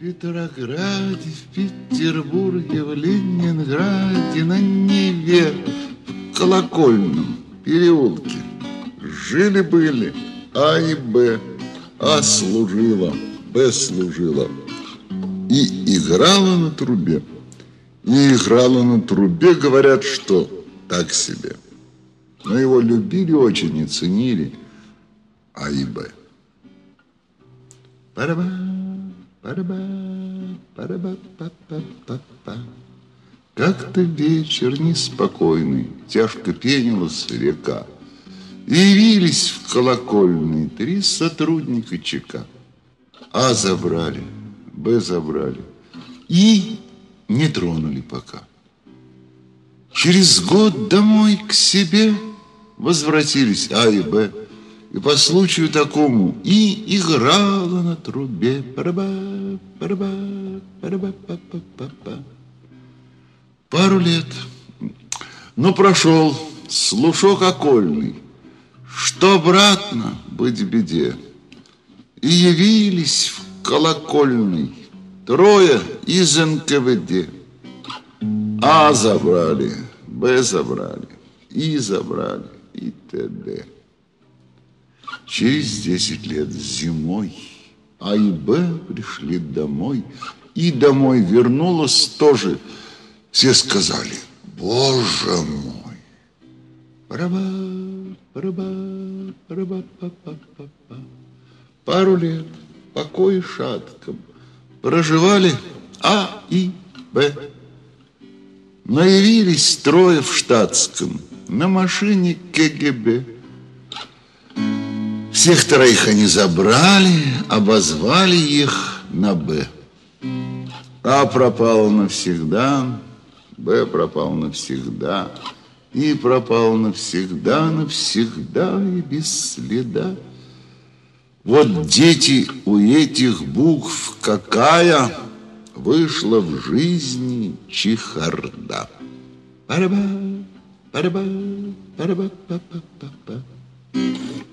Петрограде, в Петербурге, в Ленинграде, на Неве, в Колокольном переулке жили-были А и Б. А служила, Б служила и играла на трубе. И играла на трубе, говорят, что так себе. Но его любили очень и ценили А и Б. Параба, параба, параба, па-па-па-па. Как-то вечер неспокойный, тяжко пенилась река. И явились в колокольный 3 сотрудника ЧК. А забрали, Б забрали и не тронули пока. Через год домой к себе возвратились А и Б. И по случаю такому и играла на трубе. Параба, параба, параба, па-па-па-па. Пару лет, но прошел слушок окольный, что обратно быть в беде. И явились в колокольный 3 из НКВД. А забрали, Б забрали, И забрали, и т.д. Через 10 лет зимой А и Б пришли домой. И домой вернулась тоже. Все сказали: Боже мой! Параба, параба, параба, па-па-па-па. Пару лет покой шатком проживали А и Б. Но явились 3 в штатском на машине КГБ. Всех 3 они забрали, обозвали их на Б. А пропал навсегда, Б пропал навсегда, И пропал навсегда, навсегда и без следа. Вот дети у этих букв какая вышла в жизни чехарда. Параба, параба, параба, па-па-па-па.